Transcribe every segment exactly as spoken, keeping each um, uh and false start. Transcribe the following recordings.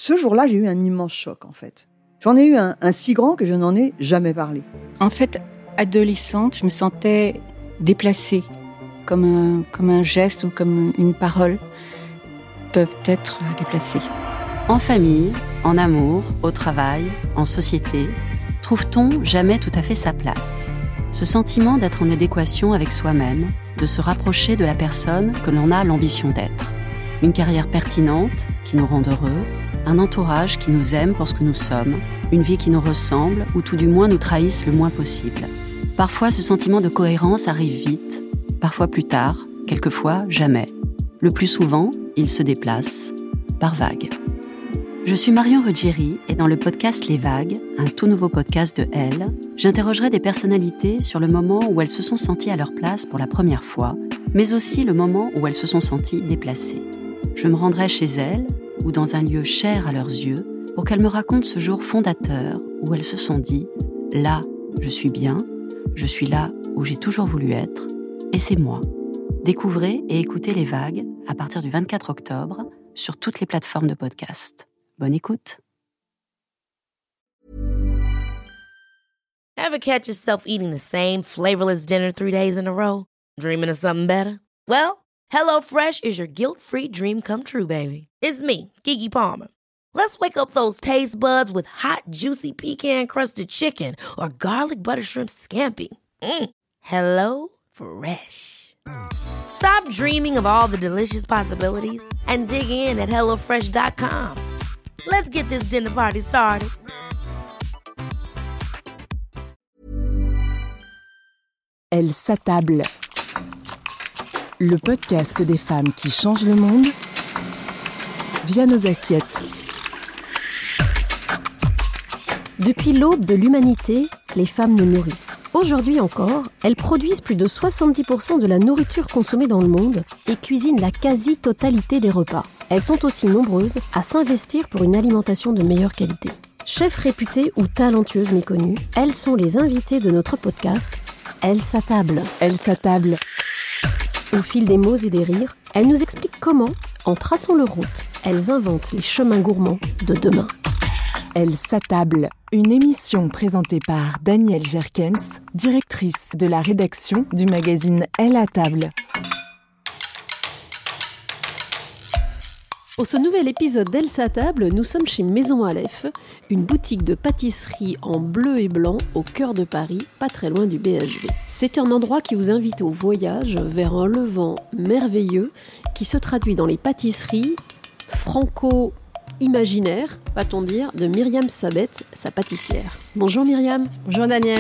Ce jour-là, j'ai eu un immense choc, en fait. J'en ai eu un, un si grand que je n'en ai jamais parlé. En fait, adolescente, je me sentais déplacée, comme un, comme un geste ou comme une parole peuvent être déplacées. En famille, en amour, au travail, en société, trouve-t-on jamais tout à fait sa place ? Ce sentiment d'être en adéquation avec soi-même, de se rapprocher de la personne que l'on a l'ambition d'être. Une carrière pertinente qui nous rend heureux, un entourage qui nous aime pour ce que nous sommes, une vie qui nous ressemble ou tout du moins nous trahisse le moins possible. Parfois, ce sentiment de cohérence arrive vite, parfois plus tard, quelquefois jamais. Le plus souvent, il se déplace par vagues. Je suis Marion Ruggieri et dans le podcast Les Vagues, un tout nouveau podcast de Elle, j'interrogerai des personnalités sur le moment où elles se sont senties à leur place pour la première fois, mais aussi le moment où elles se sont senties déplacées. Je me rendrai chez elles ou dans un lieu cher à leurs yeux pour qu'elles me racontent ce jour fondateur où elles se sont dit « Là, je suis bien, je suis là où j'ai toujours voulu être, et c'est moi ». Découvrez et écoutez Les Vagues à partir du vingt-quatre octobre sur toutes les plateformes de podcast. Bonne écoute. Ever catch yourself eating the same flavorless dinner three days in a row? Dreaming of something better? Well, HelloFresh is your guilt-free dream come true, baby. It's me, Keke Palmer. Let's wake up those taste buds with hot, juicy pecan-crusted chicken or garlic butter shrimp scampi. Mm. Hello Fresh. Stop dreaming of all the delicious possibilities and dig in at hello fresh dot com. Let's get this dinner party started. Elle s'attable. Le podcast des femmes qui changent le monde via nos assiettes. Depuis l'aube de l'humanité, les femmes nous nourrissent. Aujourd'hui encore, elles produisent plus de soixante-dix pour cent de la nourriture consommée dans le monde et cuisinent la quasi-totalité des repas. Elles sont aussi nombreuses à s'investir pour une alimentation de meilleure qualité. Chefs réputées ou talentueuses méconnues, elles sont les invitées de notre podcast « Elles s'attablent ». Elle s'attable. Au fil des mots et des rires, elles nous expliquent comment, en traçant leur route, elles inventent les chemins gourmands de demain. Elle s'attable. Une émission présentée par Danielle Jerkens, directrice de la rédaction du magazine Elle à table. Pour ce nouvel épisode d'Elle s'attable, nous sommes chez Maison Aleph, une boutique de pâtisserie en bleu et blanc au cœur de Paris, pas très loin du B H V. C'est un endroit qui vous invite au voyage vers un Levant merveilleux qui se traduit dans les pâtisseries franco-imaginaires, va-t-on dire, de Myriam Sabet, sa pâtissière. Bonjour Myriam. Bonjour Daniel.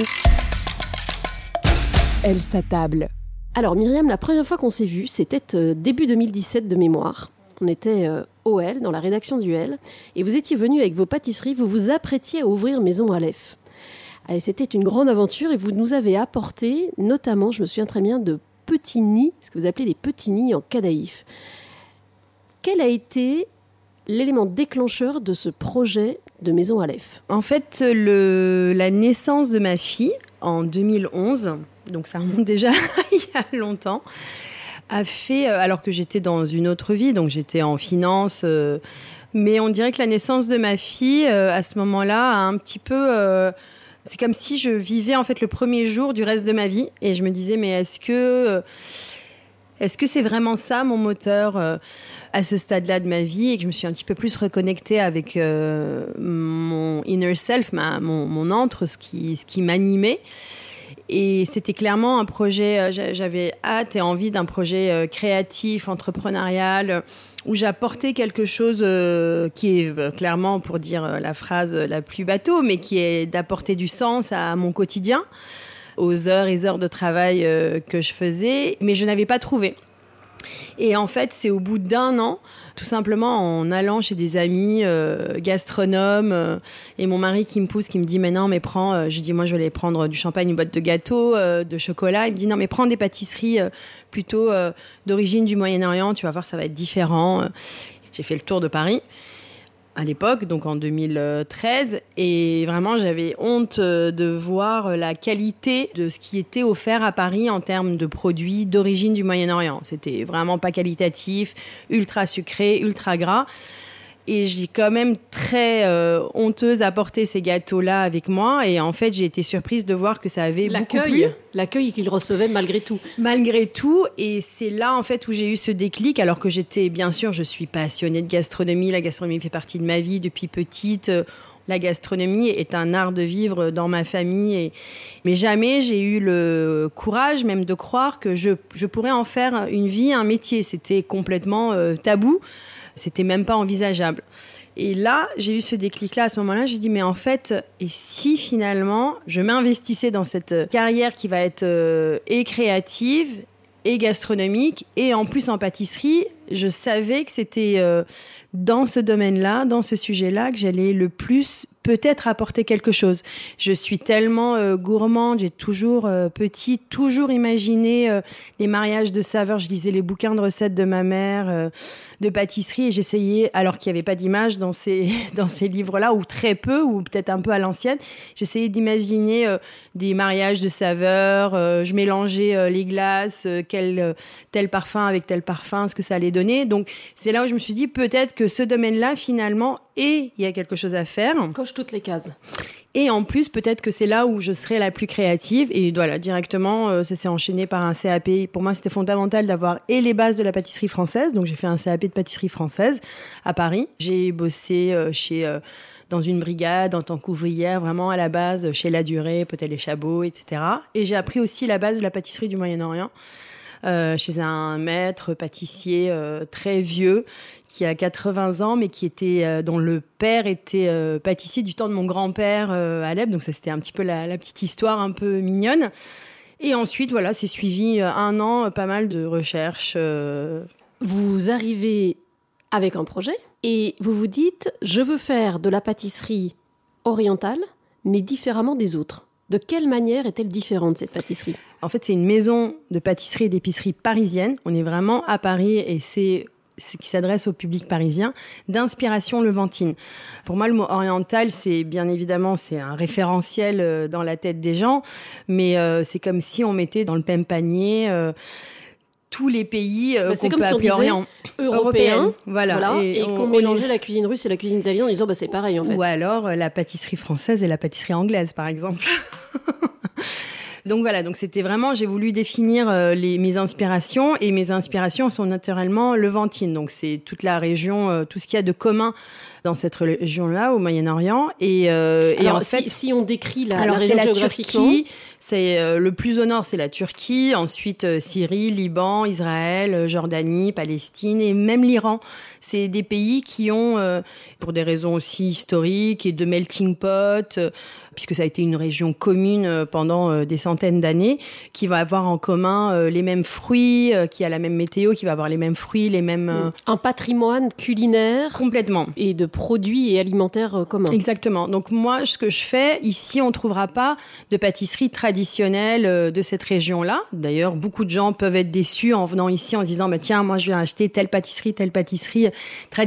Elle s'attable. Alors Myriam, la première fois qu'on s'est vu, c'était euh, début deux mille dix-sept de mémoire. On était euh, au L, dans la rédaction du L, et vous étiez venu avec vos pâtisseries, vous vous apprêtiez à ouvrir Maison Aleph. Et c'était une grande aventure et vous nous avez apporté, notamment, je me souviens très bien, de petits nids, ce que vous appelez les petits nids en cadaïf. Quel a été l'élément déclencheur de ce projet de Maison Aleph ? En fait, le, la naissance de ma fille en deux mille onze, donc ça remonte déjà il y a longtemps, a fait, alors que j'étais dans une autre vie, donc j'étais en finance, euh, mais on dirait que la naissance de ma fille, euh, à ce moment-là, a un petit peu... Euh, c'est comme si je vivais en fait le premier jour du reste de ma vie, et je me disais, mais est-ce que... Euh, Est-ce que c'est vraiment ça mon moteur euh, à ce stade-là de ma vie et que je me suis un petit peu plus reconnectée avec euh, mon inner self, ma, mon, mon antre, ce qui, ce qui m'animait. Et c'était clairement un projet, euh, j'avais hâte et envie d'un projet euh, créatif, entrepreneurial, euh, où j'apportais quelque chose euh, qui est euh, clairement, pour dire euh, la phrase la plus bateau, mais qui est d'apporter du sens à mon quotidien, aux heures et heures de travail euh, que je faisais, mais je n'avais pas trouvé. Et en fait, c'est au bout d'un an, tout simplement en allant chez des amis euh, gastronomes, euh, et mon mari qui me pousse, qui me dit « mais non, mais prends… Euh, » Je lui dis « moi, je vais aller prendre du champagne, une boîte de gâteaux, euh, de chocolat. » Il me dit « non, mais prends des pâtisseries euh, plutôt euh, d'origine du Moyen-Orient, tu vas voir, ça va être différent. » J'ai fait le tour de Paris à l'époque, donc en deux mille treize, et vraiment j'avais honte de voir la qualité de ce qui était offert à Paris en termes de produits d'origine du Moyen-Orient. C'était vraiment pas qualitatif, ultra sucré, ultra gras. Et j'ai quand même très très euh, honteuse à porter ces gâteaux-là avec moi. Et en fait, j'ai été surprise de voir que ça avait beaucoup plu. L'accueil qu'il recevait malgré tout. Malgré tout. Et c'est là, en fait, où j'ai eu ce déclic. Alors que j'étais, bien sûr, je suis passionnée de gastronomie. La gastronomie fait partie de ma vie depuis petite. La gastronomie est un art de vivre dans ma famille. Et... Mais jamais j'ai eu le courage même de croire que je, je pourrais en faire une vie, un métier. C'était complètement euh, tabou. C'était même pas envisageable. Et là, j'ai eu ce déclic-là à ce moment-là. J'ai dit, mais en fait, et si finalement, je m'investissais dans cette carrière qui va être euh, et créative et gastronomique, et en plus en pâtisserie, je savais que c'était euh, dans ce domaine-là, dans ce sujet-là, que j'allais le plus peut-être apporter quelque chose. Je suis tellement euh, gourmande, j'ai toujours, euh, petite, toujours imaginé euh, les mariages de saveurs. Je lisais les bouquins de recettes de ma mère, euh, de pâtisserie, et j'essayais, alors qu'il n'y avait pas d'image dans ces, dans ces livres-là, ou très peu, ou peut-être un peu à l'ancienne, j'essayais d'imaginer euh, des mariages de saveurs, euh, je mélangeais euh, les glaces, euh, quel, euh, tel parfum avec tel parfum, ce que ça allait donner. Donc, c'est là où je me suis dit, peut-être que ce domaine-là, finalement, et il y a quelque chose à faire. Coche toutes les cases. Et en plus, peut-être que c'est là où je serai la plus créative. Et voilà, directement, euh, ça s'est enchaîné par un C A P. Pour moi, c'était fondamental d'avoir et les bases de la pâtisserie française. Donc, j'ai fait un C A P de pâtisserie française à Paris. J'ai bossé euh, chez... Euh, dans une brigade en tant qu'ouvrière, vraiment à la base, chez Ladurée, Potel-les-Chabots, et cetera. Et j'ai appris aussi la base de la pâtisserie du Moyen-Orient. Euh, chez un maître pâtissier euh, très vieux qui a quatre-vingts ans, mais qui était, euh, dont le père était euh, pâtissier du temps de mon grand-père euh, à Alep. Donc ça, c'était un petit peu la, la petite histoire un peu mignonne. Et ensuite, voilà, c'est suivi euh, un an, euh, pas mal de recherches. Euh... Vous arrivez avec un projet et vous vous dites, je veux faire de la pâtisserie orientale, mais différemment des autres. De quelle manière est-elle différente, cette pâtisserie ? En fait, c'est une maison de pâtisserie et d'épicerie parisienne. On est vraiment à Paris et c'est ce qui s'adresse au public parisien, d'inspiration levantine. Pour moi, le mot oriental, c'est bien évidemment, c'est un référentiel dans la tête des gens, mais euh, c'est comme si on mettait dans le même panier... Euh, tous les pays euh, bah, qu'on peut si appeler Orient. Européens, voilà. voilà, et, et on, qu'on mélangeait la cuisine russe et la cuisine italienne en disant bah, c'est pareil en fait. Ou alors euh, la pâtisserie française et la pâtisserie anglaise, par exemple. Donc voilà, donc c'était vraiment, j'ai voulu définir euh, les, mes inspirations, et mes inspirations sont naturellement levantines. Donc c'est toute la région, euh, tout ce qu'il y a de commun dans cette région-là, au Moyen-Orient. Et, euh, alors, et en si, fait, si on décrit la, alors la région c'est la géographiquement, Turquie, c'est euh, le plus au nord, c'est la Turquie. Ensuite, euh, Syrie, Liban, Israël, euh, Jordanie, Palestine et même l'Iran. C'est des pays qui ont, euh, pour des raisons aussi historiques et de melting pot, euh, puisque ça a été une région commune euh, pendant euh, des centaines d'années, qui va avoir en commun euh, les mêmes fruits, euh, qui a la même météo, qui va avoir les mêmes fruits, les mêmes... Euh... Un patrimoine culinaire. Complètement. Et de produits et alimentaires euh, communs. Exactement. Donc moi, ce que je fais, ici, on ne trouvera pas de pâtisserie traditionnelle euh, de cette région-là. D'ailleurs, beaucoup de gens peuvent être déçus en venant ici en se disant bah, « Tiens, moi, je viens acheter telle pâtisserie, telle pâtisserie traditionnelle »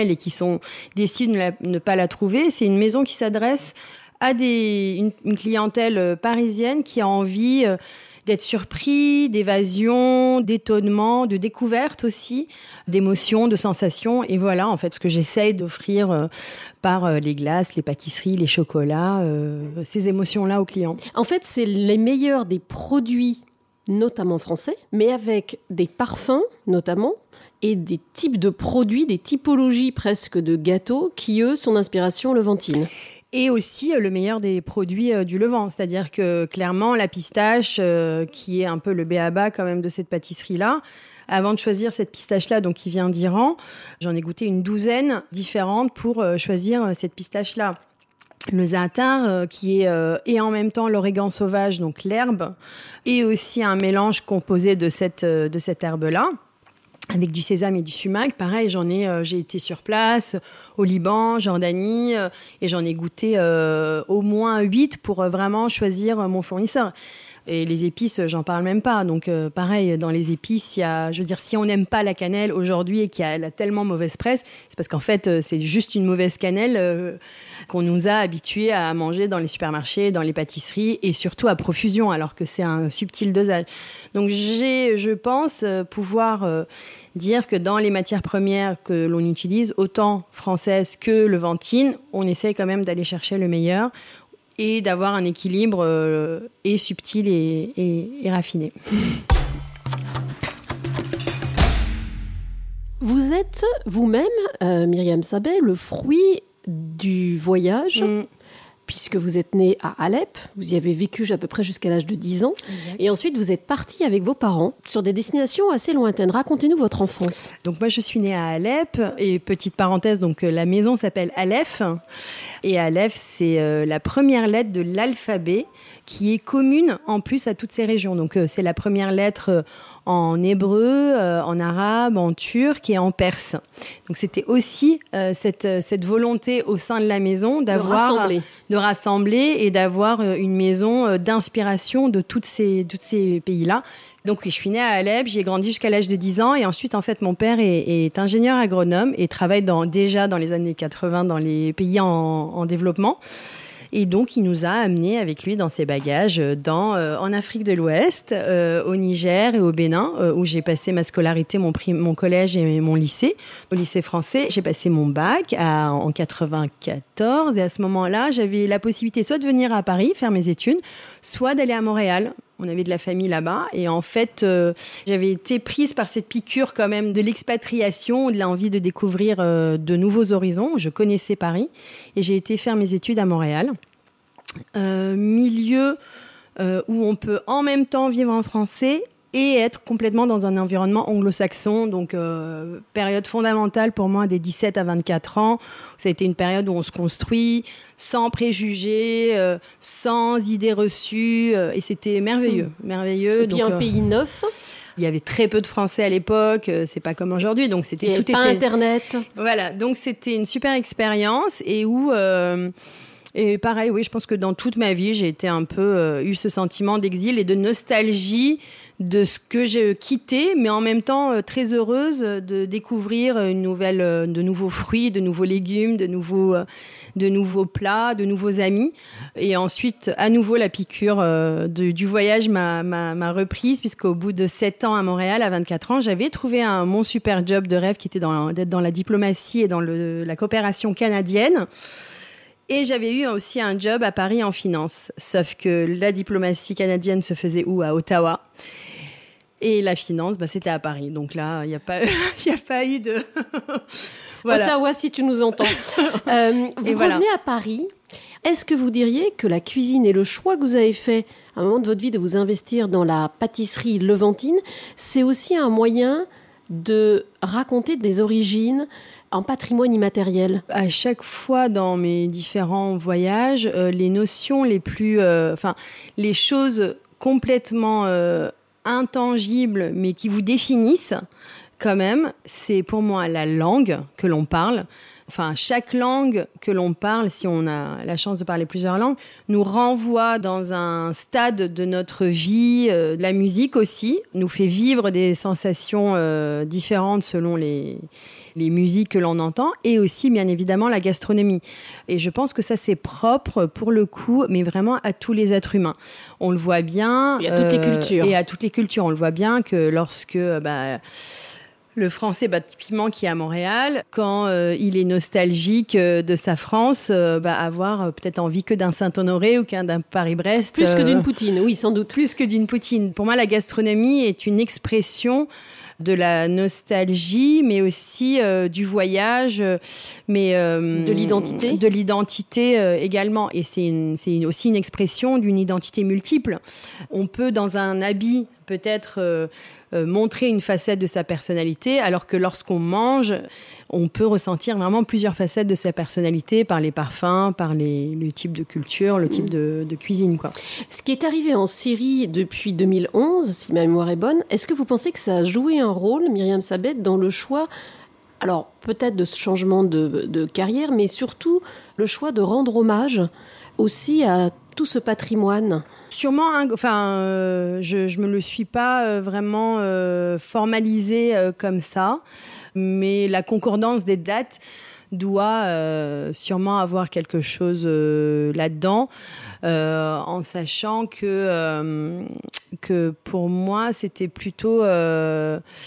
et qui sont déçus de ne, la, ne pas la trouver. C'est une maison qui s'adresse à des, une, une clientèle parisienne qui a envie euh, d'être surpris, d'évasion, d'étonnement, de découverte aussi, d'émotions, de sensations. Et voilà, en fait, ce que j'essaye d'offrir euh, par euh, les glaces, les pâtisseries, les chocolats, euh, ces émotions-là aux clients. En fait, c'est les meilleurs des produits, notamment français, mais avec des parfums, notamment, et des types de produits, des typologies presque de gâteaux qui, eux, sont d'inspiration levantine. Et aussi euh, le meilleur des produits euh, du Levant. C'est-à-dire que clairement, la pistache, euh, qui est un peu le b.a.-ba quand même de cette pâtisserie-là, avant de choisir cette pistache-là, donc qui vient d'Iran, j'en ai goûté une douzaine différentes pour euh, choisir cette pistache-là. Le za'atar, euh, qui est euh, et en même temps l'origan sauvage, donc l'herbe, et aussi un mélange composé de cette, euh, de cette herbe-là, avec du sésame et du sumac. Pareil, j'en ai, euh, j'ai été sur place au Liban, Jordanie, euh, et j'en ai goûté euh, au moins huit pour euh, vraiment choisir euh, mon fournisseur. Et les épices, j'en parle même pas. Donc, euh, pareil, dans les épices, il y a, je veux dire, si on n'aime pas la cannelle aujourd'hui et qu'elle a tellement mauvaise presse, c'est parce qu'en fait, euh, c'est juste une mauvaise cannelle euh, qu'on nous a habitués à manger dans les supermarchés, dans les pâtisseries et surtout à profusion, alors que c'est un subtil dosage. Donc, j'ai, je pense, euh, pouvoir euh, dire que dans les matières premières que l'on utilise, autant françaises que levantines, on essaye quand même d'aller chercher le meilleur et d'avoir un équilibre euh, et subtil et, et, et raffiné. Vous êtes vous-même, euh, Myriam Sabet, le fruit du voyage, mmh. puisque vous êtes née à Alep, vous y avez vécu à peu près jusqu'à l'âge de dix ans, exact. Et ensuite vous êtes partie avec vos parents sur des destinations assez lointaines. Racontez-nous votre enfance. Donc moi je suis née à Alep, et petite parenthèse, donc la maison s'appelle Aleph, et Aleph c'est euh, la première lettre de l'alphabet qui est commune en plus à toutes ces régions. Donc euh, c'est la première lettre euh, en hébreu, euh, en arabe, en turc et en perse. Donc c'était aussi euh, cette, cette volonté au sein de la maison d'avoir... De rassembler. de rassembler et d'avoir une maison d'inspiration de toutes ces, tous ces pays-là. Donc oui, je suis née à Alep, j'y ai grandi jusqu'à l'âge de dix ans et ensuite, en fait, mon père est, est ingénieur agronome et travaille dans, déjà dans les années quatre-vingts dans les pays en, en développement. Et donc, il nous a amenés avec lui dans ses bagages dans, euh, en Afrique de l'Ouest, euh, au Niger et au Bénin, euh, où j'ai passé ma scolarité, mon, prim- mon collège et mon lycée. Au lycée français, j'ai passé mon bac à, en quatre-vingt-quatorze. Et à ce moment-là, j'avais la possibilité soit de venir à Paris faire mes études, soit d'aller à Montréal. On avait de la famille là-bas. Et en fait, euh, j'avais été prise par cette piqûre quand même de l'expatriation, de l'envie de découvrir euh, de nouveaux horizons. Je connaissais Paris et j'ai été faire mes études à Montréal. Euh, milieu euh, où on peut en même temps vivre en français et être complètement dans un environnement anglo-saxon. Donc, euh, période fondamentale pour moi des dix-sept à vingt-quatre ans. Ça a été une période où on se construit sans préjugés, euh, sans idées reçues. Euh, et c'était merveilleux, mmh. merveilleux. Et puis donc, un euh, pays neuf. Il y avait très peu de Français à l'époque, c'est pas comme aujourd'hui, donc c'était il tout pas était Internet. Voilà, donc c'était une super expérience et où euh, et pareil, oui, je pense que dans toute ma vie, j'ai été un peu euh, eu ce sentiment d'exil et de nostalgie de ce que j'ai quitté, mais en même temps euh, très heureuse de découvrir une nouvelle, euh, de nouveaux fruits, de nouveaux légumes, de nouveaux, euh, de nouveaux plats, de nouveaux amis. Et ensuite, à nouveau, la piqûre euh, de, du voyage m'a, m'a, m'a reprise, puisqu'au bout de sept ans à Montréal, à vingt-quatre ans, j'avais trouvé un mon super job de rêve qui était dans, d'être dans la diplomatie et dans le, la coopération canadienne. Et j'avais eu aussi un job à Paris en finance. Sauf que la diplomatie canadienne se faisait où ? À Ottawa. Et la finance, bah, c'était à Paris. Donc là, il n'y a pas, il n'y a pas eu de... Voilà. Ottawa, si tu nous entends. euh, vous et revenez voilà. à Paris. Est-ce que vous diriez que la cuisine et le choix que vous avez fait à un moment de votre vie de vous investir dans la pâtisserie levantine, c'est aussi un moyen de raconter des origines en patrimoine immatériel? À chaque fois dans mes différents voyages, euh, les notions les plus... Enfin, euh, les choses complètement euh, intangibles, mais qui vous définissent quand même, c'est pour moi la langue que l'on parle. Enfin, chaque langue que l'on parle, si on a la chance de parler plusieurs langues, nous renvoie dans un stade de notre vie. Euh, la musique aussi nous fait vivre des sensations euh, différentes selon les, les musiques que l'on entend, et aussi, bien évidemment, la gastronomie. Et je pense que ça, c'est propre, pour le coup, mais vraiment à tous les êtres humains. On le voit bien. Et à toutes euh, les cultures. Et à toutes les cultures. On le voit bien que lorsque... Bah, le français, bah, typiquement, qui est à Montréal, quand euh, il est nostalgique euh, de sa France, euh, bah, avoir euh, peut-être envie que d'un Saint-Honoré ou qu'un d'un Paris-Brest. Plus euh, que d'une poutine, oui, sans doute. Plus que d'une poutine. Pour moi, la gastronomie est une expression de la nostalgie, mais aussi euh, du voyage, euh, mais euh, de l'identité. De l'identité euh, également. Et c'est, une, c'est une, aussi une expression d'une identité multiple. On peut, dans un habit, peut-être euh, euh, montrer une facette de sa personnalité, alors que lorsqu'on mange, on peut ressentir vraiment plusieurs facettes de sa personnalité par les parfums, par les, le type de culture, le type de, de cuisine, quoi. Ce qui est arrivé en Syrie depuis deux mille onze, si ma mémoire est bonne, est-ce que vous pensez que ça a joué un rôle, Myriam Sabet, dans le choix, alors peut-être de ce changement de, de carrière, mais surtout le choix de rendre hommage aussi à tout ce patrimoine? Sûrement, hein, enfin, euh, je je me le suis pas euh, vraiment euh, formalisé euh, comme ça, mais la concordance des dates doit euh, sûrement avoir quelque chose euh, là-dedans, euh, en sachant que euh, que pour moi c'était plutôt euh,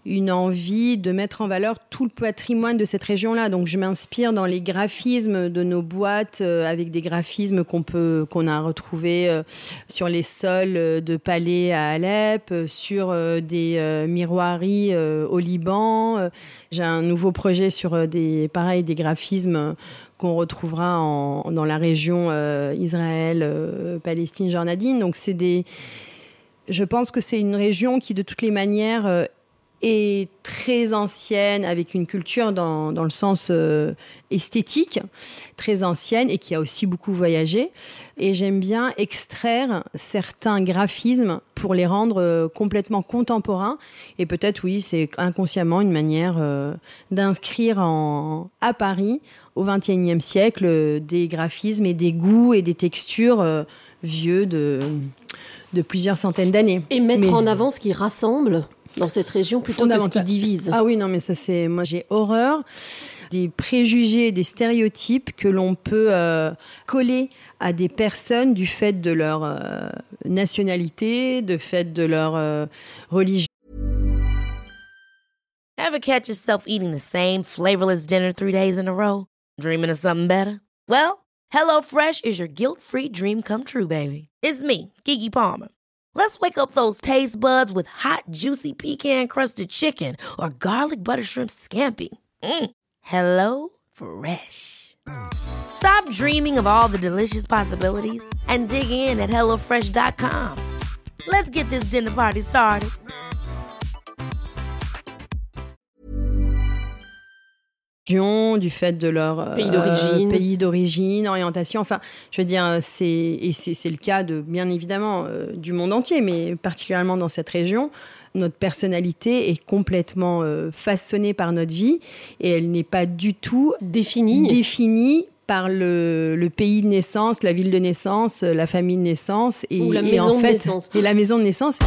une envie de mettre en valeur tout le patrimoine de cette région-là. Donc, je m'inspire dans les graphismes de nos boîtes, euh, avec des graphismes qu'on peut, qu'on a retrouvés euh, sur les sols de palais à Alep, euh, sur euh, des euh, miroiries euh, au Liban. Euh, j'ai un nouveau projet sur euh, des, pareil, des graphismes euh, qu'on retrouvera en, dans la région euh, Israël, euh, Palestine, Jordanie. Donc, c'est des... Je pense que c'est une région qui, de toutes les manières, euh, est très ancienne, avec une culture dans, dans le sens euh, esthétique, très ancienne, et qui a aussi beaucoup voyagé. Et j'aime bien extraire certains graphismes pour les rendre euh, complètement contemporains. Et peut-être, oui, c'est inconsciemment une manière euh, d'inscrire en, à Paris, au vingt et unième siècle, euh, des graphismes et des goûts et des textures euh, vieux de, de plusieurs centaines d'années. Et mettre Mais... en avant ce qui rassemble dans cette région plutôt que ce qui divise. Ah oui, non, mais ça, c'est... Moi, j'ai horreur des préjugés, des stéréotypes que l'on peut euh, coller à des personnes du fait de leur euh, nationalité, du fait de leur euh, religion. Ever catch yourself eating the same flavorless dinner three days in a row? Dreaming of something better? Well, HelloFresh is your guilt-free dream come true, baby. It's me, Keke Palmer. Let's wake up those taste buds with hot, juicy pecan-crusted chicken or garlic butter shrimp scampi. Mm. Hello Fresh. Stop dreaming of all the delicious possibilities and dig in at hello fresh dot com. Let's get this dinner party started. Du fait de leur pays d'origine, euh, pays d'origine, orientation, enfin, je veux dire, c'est et c'est, c'est le cas de bien évidemment euh, du monde entier, mais particulièrement dans cette région, notre personnalité est complètement euh, façonnée par notre vie et elle n'est pas du tout définie, définie par le, le pays de naissance, la ville de naissance, la famille de naissance et, ou la et maison en fait, de naissance. Et la maison de naissance.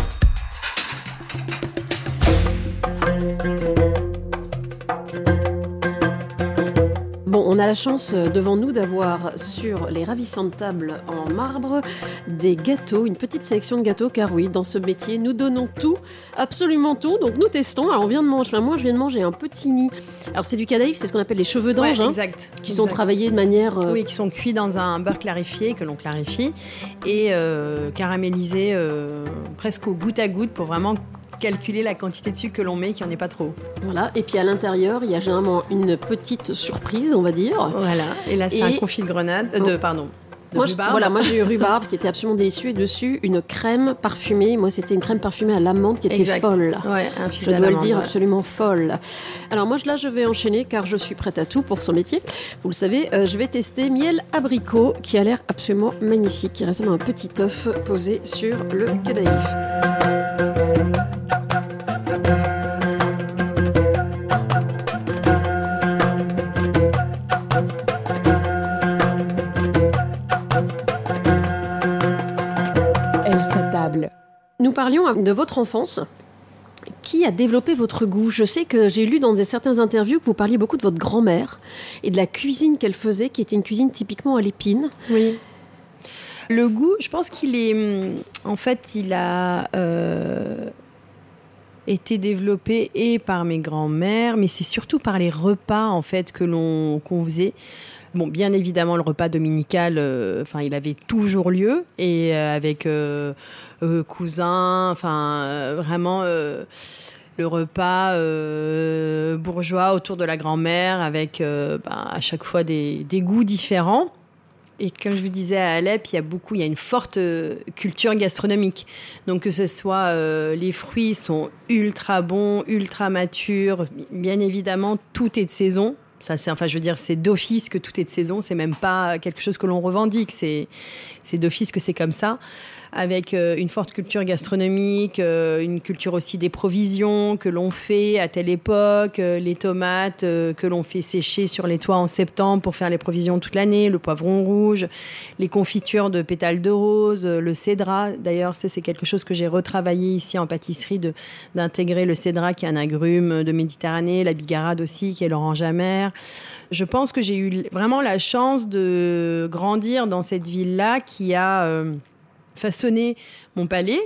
Bon, on a la chance devant nous d'avoir sur les ravissantes tables en marbre des gâteaux, une petite sélection de gâteaux, car oui, dans ce métier, nous donnons tout, absolument tout. Donc nous testons. Alors on vient de manger, enfin, moi je viens de manger un petit nid. Alors c'est du cadaïf, c'est ce qu'on appelle les cheveux d'ange, ouais, hein, exact, qui exact. sont travaillés de manière... Euh... Oui, qui sont cuits dans un beurre clarifié, que l'on clarifie, et euh, caramélisés euh, presque au goutte à goutte pour vraiment calculer la quantité de sucre que l'on met, qu'il n'y en ait pas trop. Voilà, et puis à l'intérieur, il y a généralement une petite surprise, on va dire. Voilà, et là c'est et... un confit de grenade, euh, de, pardon, de moi, rhubarbe. Je, voilà, moi j'ai eu rhubarbe qui était absolument délicieux, et dessus une crème parfumée. Moi c'était une crème parfumée à l'amande qui était exact. folle. Ouais, je dois le dire, ouais. absolument folle. Alors moi là je vais enchaîner car je suis prête à tout pour ce métier. Vous le savez, euh, je vais tester miel abricot qui a l'air absolument magnifique, qui ressemble à un petit œuf posé sur le cadaïf. Nous parlions de votre enfance. Qui a développé votre goût ? Je sais que j'ai lu dans des, certaines interviews que vous parliez beaucoup de votre grand-mère et de la cuisine qu'elle faisait, qui était une cuisine typiquement à l'épine. Oui. Le goût, je pense qu'il est... En fait, il a euh, été développé et par mes grands-mères, mais c'est surtout par les repas, en fait, que l'on, qu'on faisait. Bon, bien évidemment, le repas dominical, euh, enfin, il avait toujours lieu, et euh, avec euh, euh, cousins, enfin, euh, vraiment euh, le repas euh, bourgeois autour de la grand-mère, avec euh, bah, à chaque fois des, des goûts différents. Et comme je vous disais, à Alep, il y a beaucoup, il y a une forte euh, culture gastronomique. Donc que ce soit euh, les fruits sont ultra bons, ultra matures. Bien évidemment, tout est de saison. Ça, c'est, enfin, je veux dire, c'est d'office que tout est de saison. C'est même pas quelque chose que l'on revendique. C'est, c'est d'office que c'est comme ça. Avec euh, une forte culture gastronomique, euh, une culture aussi des provisions que l'on fait à telle époque, euh, les tomates euh, que l'on fait sécher sur les toits en septembre pour faire les provisions toute l'année, le poivron rouge, les confitures de pétales de rose, euh, le cédrat. D'ailleurs, ça, c'est quelque chose que j'ai retravaillé ici en pâtisserie, de, d'intégrer le cédrat qui est un agrume de Méditerranée, la bigarade aussi qui est l'orange amer. Je pense que j'ai eu vraiment la chance de grandir dans cette ville-là qui a... Euh, façonner mon palais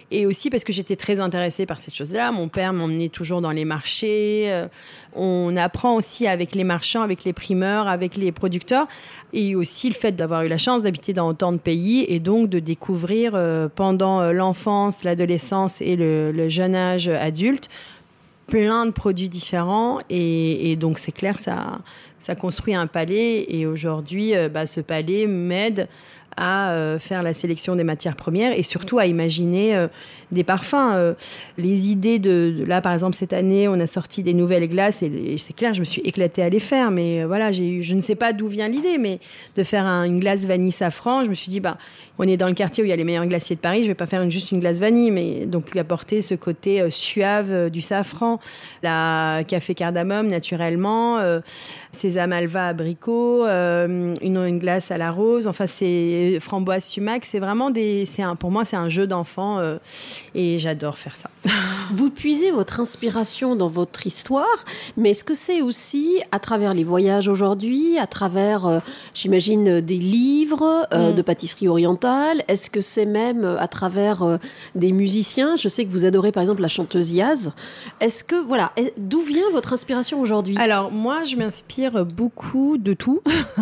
Et aussi parce que j'étais très intéressée par cette chose-là. Mon père m'emmenait toujours dans les marchés. Euh, on apprend aussi avec les marchands, avec les primeurs, avec les producteurs. Et aussi le fait d'avoir eu la chance d'habiter dans autant de pays et donc de découvrir euh, pendant l'enfance, l'adolescence et le, le jeune âge adulte plein de produits différents. Et, et donc c'est clair, ça, ça construit un palais. Et aujourd'hui, euh, bah, ce palais m'aide à euh, faire la sélection des matières premières et surtout à imaginer euh, des parfums. Euh, les idées de, de... Là, par exemple, cette année, on a sorti des nouvelles glaces et, et c'est clair, je me suis éclatée à les faire. Mais euh, voilà, j'ai eu, je ne sais pas d'où vient l'idée, mais de faire un, une glace vanille safran, je me suis dit, bah, on est dans le quartier où il y a les meilleurs glaciers de Paris, je ne vais pas faire une, juste une glace vanille, mais donc lui apporter ce côté euh, suave euh, du safran. La café cardamome, naturellement, euh, sésame alva abricot, euh, une, une glace à la rose, enfin, c'est framboise sumac, c'est vraiment des, c'est un, pour moi c'est un jeu d'enfant euh, et j'adore faire ça. Vous puisez votre inspiration dans votre histoire, mais est-ce que c'est aussi à travers les voyages aujourd'hui, à travers, euh, j'imagine, des livres euh, mm. de pâtisserie orientale? Est-ce que c'est même à travers euh, des musiciens? Je sais que vous adorez par exemple la chanteuse Yaz. Est-ce que, voilà, d'où vient votre inspiration aujourd'hui? Alors moi, je m'inspire beaucoup de tout,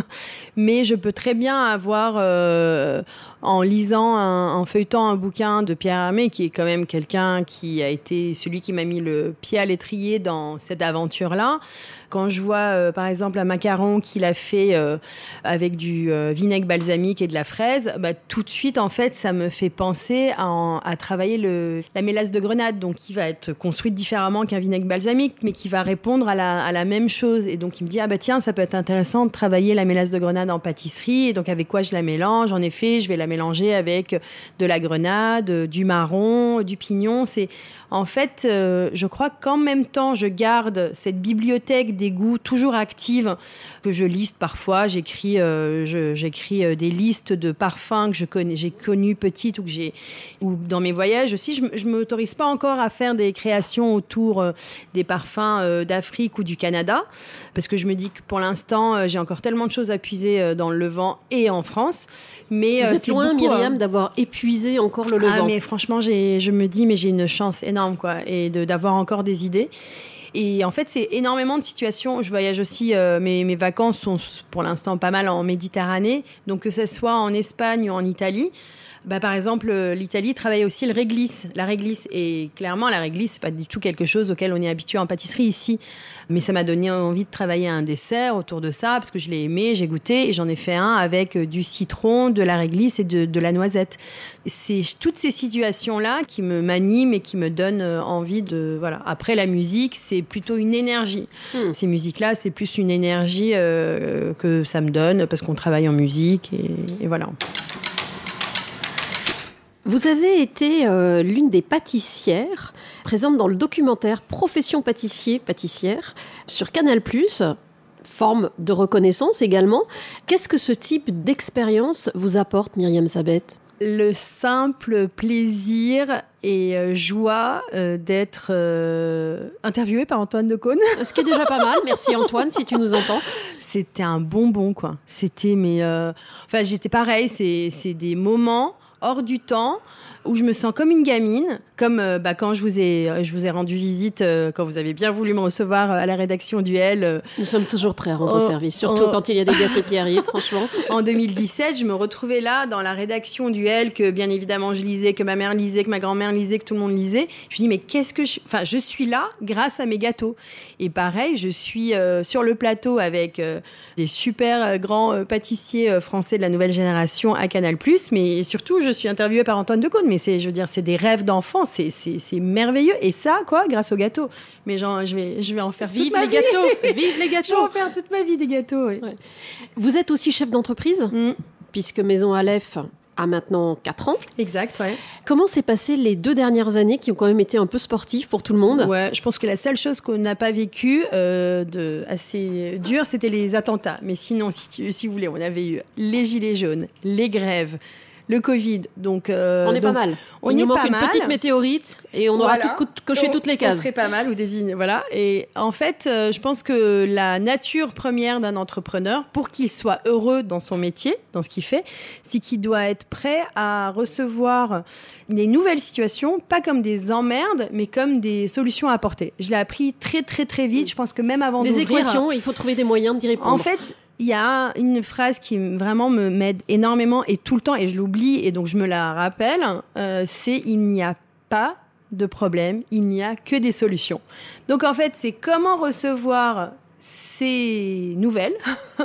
mais je peux très bien avoir, euh, en lisant, un, en feuilletant un bouquin de Pierre Hermé, qui est quand même quelqu'un qui a été celui qui m'a mis le pied à l'étrier dans cette aventure-là. Quand je vois, euh, par exemple, un macaron qu'il a fait euh, avec du euh, vinaigre balsamique et de la fraise, bah, tout de suite, en fait, ça me fait penser à, en, à travailler le, la mélasse de grenade, donc qui va être construite différemment qu'un vinaigre balsamique, mais qui va répondre à la, à la même chose. Et donc, il me dit, ah bah tiens, ça peut être intéressant de travailler la mélasse de grenade en pâtisserie. Et donc, avec quoi je la mélange? En effet, je vais la mélanger avec de la grenade, du marron, du pignon. C'est, en fait, euh, je crois qu'en même temps, je garde cette bibliothèque des goûts toujours active, que je liste parfois. J'écris, euh, je, j'écris euh, des listes de parfums que je connais, j'ai connus petites ou que j'ai, ou dans mes voyages aussi. Je, je m'autorise pas encore à faire des créations autour euh, des parfums euh, d'Afrique ou du Canada, parce que je me dis que pour l'instant, euh, j'ai encore tellement de choses à puiser euh, dans le Levant et en France. Mais vous euh, êtes loin, beaucoup, Myriam, euh... d'avoir épuisé encore le Levant. Ah, mais franchement, j'ai, je me dis, mais j'ai une chance énorme, quoi, et de, d'avoir encore des idées. Et en fait, c'est énormément de situations. Je voyage aussi, euh, mes, mes vacances sont pour l'instant pas mal en Méditerranée. Donc, que ce soit en Espagne ou en Italie. Bah, par exemple, l'Italie travaille aussi le réglisse, la réglisse. Et clairement, la réglisse, c'est pas du tout quelque chose auquel on est habitué en pâtisserie ici. Mais ça m'a donné envie de travailler un dessert autour de ça, parce que je l'ai aimé, j'ai goûté, et j'en ai fait un avec du citron, de la réglisse et de, de la noisette. C'est toutes ces situations-là qui me m'animent et qui me donnent envie de, voilà. Après, la musique, c'est plutôt une énergie. Mmh. Ces musiques-là, c'est plus une énergie euh, que ça me donne, parce qu'on travaille en musique, et, et voilà. Vous avez été euh, l'une des pâtissières présentes dans le documentaire Profession pâtissier, pâtissière sur Canal plus, forme de reconnaissance également. Qu'est-ce que ce type d'expérience vous apporte, Myriam Sabet ? Le simple plaisir et euh, joie euh, d'être euh, interviewée par Antoine Decaune. Ce qui est déjà pas mal. Merci Antoine, si tu nous entends. C'était un bonbon, quoi. C'était, mais... Euh... Enfin, j'étais pareil, c'est, c'est des moments hors du temps, où je me sens comme une gamine, comme euh, bah, quand je vous ai, je vous ai rendu visite, euh, quand vous avez bien voulu me recevoir à la rédaction du L. Euh, Nous sommes toujours prêts à rendre oh, service, surtout oh, quand il y a des gâteaux qui arrivent, franchement. En deux mille dix-sept, je me retrouvais là, dans la rédaction du L, que bien évidemment je lisais, que ma mère lisait, que ma grand-mère lisait, que tout le monde lisait. Je me dis, mais qu'est-ce que je... Enfin, je suis là grâce à mes gâteaux. Et pareil, je suis euh, sur le plateau avec euh, des super euh, grands euh, pâtissiers euh, français de la nouvelle génération à Canal plus, mais surtout, je suis interviewée par Antoine Decaune, mais c'est, je veux dire, c'est des rêves d'enfant, c'est, c'est, c'est merveilleux. Et ça, quoi, grâce aux gâteaux. Mais genre, je vais, je vais en faire Vive toute ma les vie. Gâteaux. Vive les gâteaux. Je vais en faire toute ma vie des gâteaux. Oui. Ouais. Vous êtes aussi chef d'entreprise, mmh. puisque Maison Aleph a maintenant quatre ans. Exact, ouais. Comment s'est passé les deux dernières années qui ont quand même été un peu sportives pour tout le monde ? Ouais, je pense que la seule chose qu'on n'a pas vécue euh, de assez dure, c'était les attentats. Mais sinon, si, tu, si vous voulez, on avait eu les gilets jaunes, les grèves, le Covid. Donc, euh, on est donc, pas mal. On Il est nous manque pas une mal. petite météorite et on aura Voilà. tout co- coché Donc, toutes les Ça cases. serait pas mal, ou des voilà. Et en fait, euh, je pense que la nature première d'un entrepreneur, pour qu'il soit heureux dans son métier, dans ce qu'il fait, c'est qu'il doit être prêt à recevoir des nouvelles situations, pas comme des emmerdes, mais comme des solutions à apporter. Je l'ai appris très très très vite. Je pense que même avant Des d'ouvrir, équations, il faut trouver des moyens d'y répondre. en fait, il y a une phrase qui vraiment me m'aide énormément et tout le temps, et je l'oublie, et donc je me la rappelle, euh, c'est « il n'y a pas de problème, il n'y a que des solutions ». Donc en fait, c'est comment recevoir ces nouvelles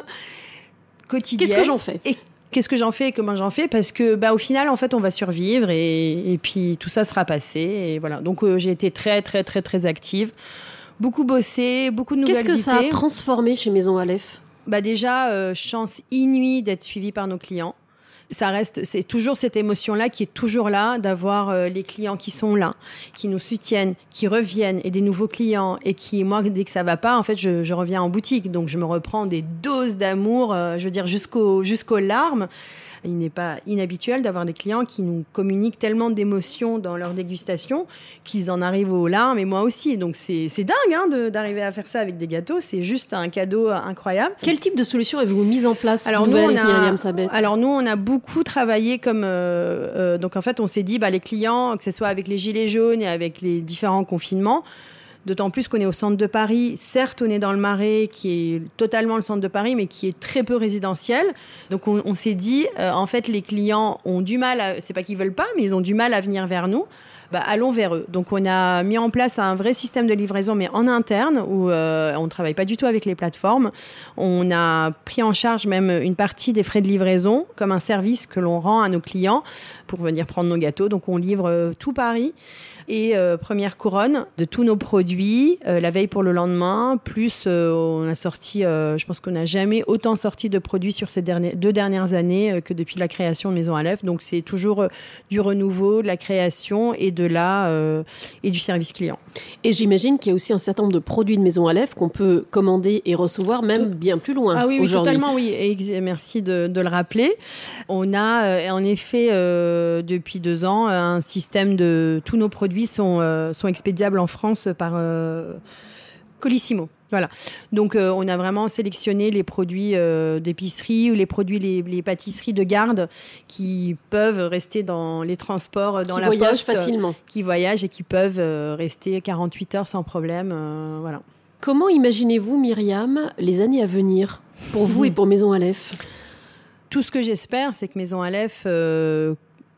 quotidiennes. Qu'est-ce que j'en fais ? Et qu'est-ce que j'en fais et comment j'en fais ? Parce que bah, au final, en fait, on va survivre et, et puis tout ça sera passé. Et voilà. Donc euh, j'ai été très, très, très, très active. Beaucoup bossé, beaucoup de nouvelles idées. Qu'est-ce que ça a transformé chez Maison Aleph ? Bah déjà, euh, chance inouïe d'être suivi par nos clients. Ça reste, c'est toujours cette émotion-là qui est toujours là, d'avoir euh, les clients qui sont là, qui nous soutiennent, qui reviennent, et des nouveaux clients, et qui, moi, dès que ça va pas, en fait, je, je reviens en boutique. Donc, je me reprends des doses d'amour, euh, je veux dire, jusqu'au, jusqu'aux larmes. Il n'est pas inhabituel d'avoir des clients qui nous communiquent tellement d'émotions dans leur dégustation qu'ils en arrivent aux larmes, et moi aussi. Donc, c'est, c'est dingue hein, de, d'arriver à faire ça avec des gâteaux. C'est juste un cadeau incroyable. Quel type de solution avez-vous mis en place, alors, nous, nouvelle, on a, Myriam Sabet ? Alors, nous, on a beaucoup travaillé comme... Euh, euh, donc, en fait, on s'est dit, bah, les clients, que ce soit avec les gilets jaunes et avec les différents confinements, d'autant plus qu'on est au centre de Paris. Certes, on est dans le Marais, qui est totalement le centre de Paris, mais qui est très peu résidentiel. Donc, on, on s'est dit, euh, en fait, les clients ont du mal, à, c'est pas qu'ils veulent pas, mais ils ont du mal à venir vers nous. Bah, allons vers eux. Donc, on a mis en place un vrai système de livraison, mais en interne, où euh, on ne travaille pas du tout avec les plateformes. On a pris en charge même une partie des frais de livraison, comme un service que l'on rend à nos clients pour venir prendre nos gâteaux. Donc, on livre euh, tout Paris. Et euh, première couronne de tous nos produits, euh, la veille pour le lendemain, plus euh, on a sorti, euh, je pense qu'on n'a jamais autant sorti de produits sur ces derniers, deux dernières années euh, que depuis la création de Maison Aleph. Donc c'est toujours euh, du renouveau, de la création et de la euh, et du service client. Et j'imagine qu'il y a aussi un certain nombre de produits de Maison Aleph qu'on peut commander et recevoir même bien plus loin. Ah oui, oui aujourd'hui. totalement, oui. Et merci de, de le rappeler. On a euh, en effet euh, depuis deux ans un système de tous nos produits sont, euh, sont expédiables en France par euh, Colissimo. Voilà. Donc, euh, on a vraiment sélectionné les produits euh, d'épicerie ou les produits, les, les pâtisseries de garde qui peuvent rester dans les transports, dans qui la voyagent poste. facilement. Qui voyagent et qui peuvent euh, rester quarante-huit heures sans problème. Euh, voilà. Comment imaginez-vous, Myriam, les années à venir pour vous et pour Maison Aleph ? Tout ce que j'espère, c'est que Maison Aleph euh,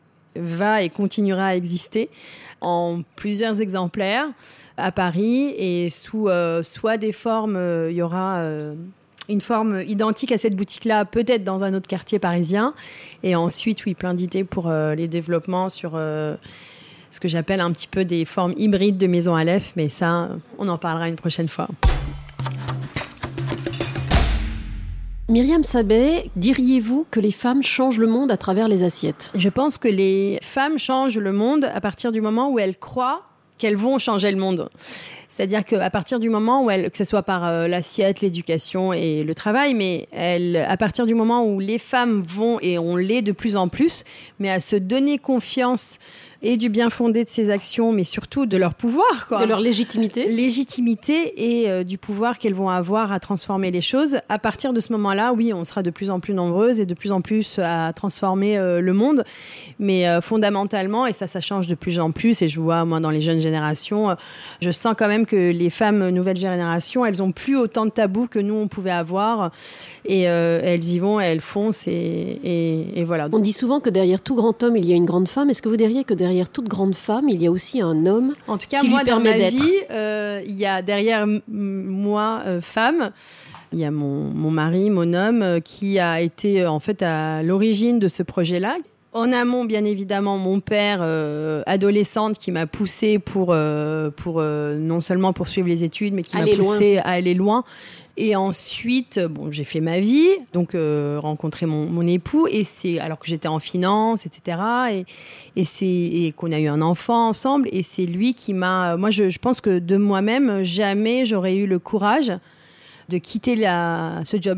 va et continuera à exister en plusieurs exemplaires à Paris et sous euh, soit des formes, il euh, y aura euh, une forme identique à cette boutique-là, peut-être dans un autre quartier parisien. Et ensuite, oui, plein d'idées pour euh, les développements sur euh, ce que j'appelle un petit peu des formes hybrides de Maison Aleph, mais ça, on en parlera une prochaine fois. Myriam Sabet, diriez-vous que les femmes changent le monde à travers les assiettes ? Je pense que les femmes changent le monde à partir du moment où elles croient qu'elles vont changer le monde. C'est-à-dire qu'à partir du moment où elles, que ce soit par euh, l'assiette, l'éducation et le travail, mais elles, à partir du moment où les femmes vont, et on l'est de plus en plus, mais à se donner confiance et du bien fondé de ces actions, mais surtout de leur pouvoir, quoi. De leur légitimité. Légitimité et euh, du pouvoir qu'elles vont avoir à transformer les choses. À partir de ce moment-là, oui, on sera de plus en plus nombreuses et de plus en plus à transformer euh, le monde. Mais euh, fondamentalement, et ça, ça change de plus en plus, et je vois, moi, dans les jeunes générations, euh, je sens quand même que les femmes nouvelle génération, elles ont plus autant de tabous que nous, on pouvait avoir. Et euh, elles y vont, elles foncent, et, et, et voilà. On dit souvent que derrière tout grand homme, il y a une grande femme. Est-ce que vous diriez que derrière toute grande femme, il y a aussi un homme En tout cas, qui moi, lui dans permet ma d'être. vie, euh, il y a derrière m- moi, euh, femme, il y a mon, mon mari, mon homme, euh, qui a été euh, en fait à l'origine de ce projet-là. En amont, bien évidemment, mon père, euh, adolescente, qui m'a poussée pour, euh, pour euh, non seulement poursuivre les études, mais qui Aller m'a poussée à aller loin. Et ensuite, bon, j'ai fait ma vie, donc euh, rencontré mon, mon époux, et c'est alors que j'étais en finance, et cetera. Et, et c'est et qu'on a eu un enfant ensemble, et c'est lui qui m'a. Moi, je, je pense que de moi-même, jamais j'aurais eu le courage de quitter la, ce job-là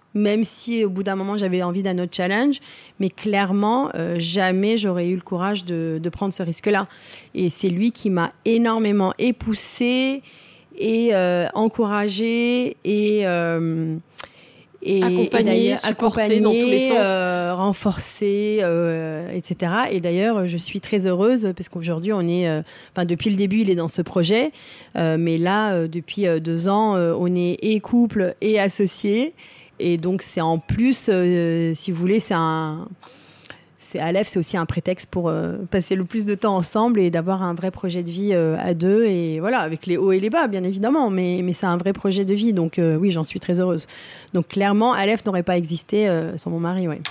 même si au bout d'un moment j'avais envie d'un autre challenge, mais clairement euh, jamais j'aurais eu le courage de, de prendre ce risque-là. Et c'est lui qui m'a énormément époussée et euh, encouragée et, euh, et accompagnée, supportée dans tous les sens, euh, renforcée, euh, et cetera. Et d'ailleurs, je suis très heureuse parce qu'aujourd'hui, on est, euh, enfin depuis le début, il est dans ce projet, euh, mais là, euh, depuis euh, deux ans, euh, on est et couple et associés. Et donc, c'est en plus, euh, si vous voulez, c'est un... C'est Aleph, c'est aussi un prétexte pour euh, passer le plus de temps ensemble et d'avoir un vrai projet de vie euh, à deux. Et voilà, avec les hauts et les bas, bien évidemment. Mais, mais c'est un vrai projet de vie. Donc, euh, oui, j'en suis très heureuse. Donc, clairement, Aleph n'aurait pas existé euh, sans mon mari, ouais.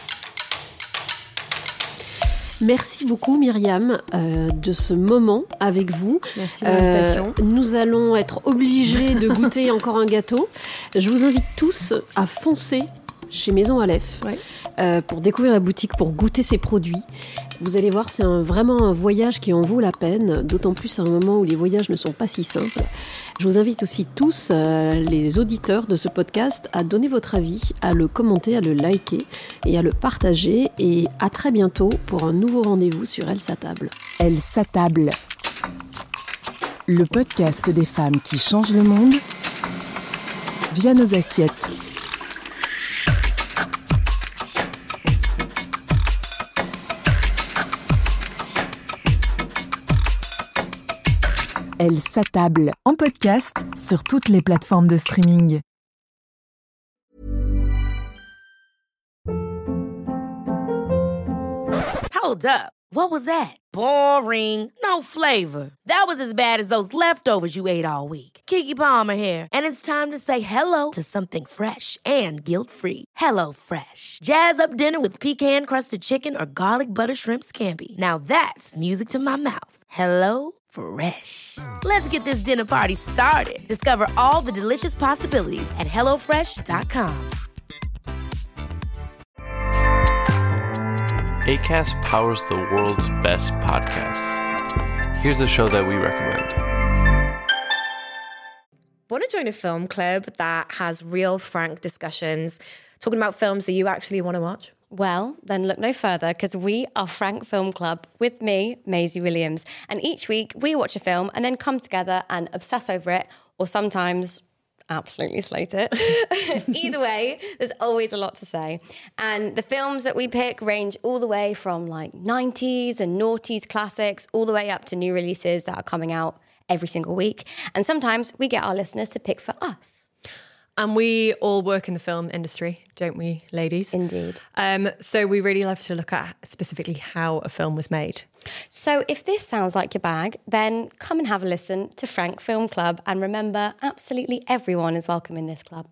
Merci beaucoup Myriam euh, de ce moment avec vous. Merci de l'invitation. Euh, nous allons être obligés de goûter encore un gâteau. Je vous invite tous à foncer chez Maison Aleph ouais. euh, pour découvrir la boutique, pour goûter ses produits. Vous allez voir, c'est un, vraiment un voyage qui en vaut la peine, d'autant plus à un moment où les voyages ne sont pas si simples. Je vous invite aussi tous, euh, les auditeurs de ce podcast, à donner votre avis, à le commenter, à le liker et à le partager. Et à très bientôt pour un nouveau rendez-vous sur Elle s'attable. Elle s'attable. Le podcast des femmes qui changent le monde via nos assiettes. Elle s'attable en podcast sur toutes les plateformes de streaming. Hold up. What was that? Boring. No flavor. That was as bad as those leftovers you ate all week. Keke Palmer here, and it's time to say hello to something fresh and guilt-free. Hello Fresh. Jazz up dinner with pecan-crusted chicken or garlic butter shrimp scampi. Now that's music to my mouth. Hello Fresh. Let's get this dinner party started. Discover all the delicious possibilities at hello fresh dot com. Acast powers the world's best podcasts. Here's a show that we recommend. Want to join a film club that has real, frank discussions, talking about films that you actually want to watch? Well, then look no further, because we are Frank Film Club with me, Maisie Williams. And each week we watch a film and then come together and obsess over it, or sometimes absolutely slate it. Either way, there's always a lot to say. And the films that we pick range all the way from like nineties and noughties classics, all the way up to new releases that are coming out every single week. And sometimes we get our listeners to pick for us. And we all work in the film industry, don't we, ladies? Indeed. Um, so we really love to look at specifically how a film was made. So if this sounds like your bag, then come and have a listen to Frank Film Club. And remember, absolutely everyone is welcome in this club.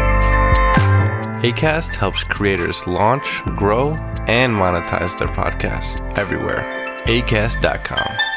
Acast helps creators launch, grow, and monetize their podcasts everywhere. acast dot com.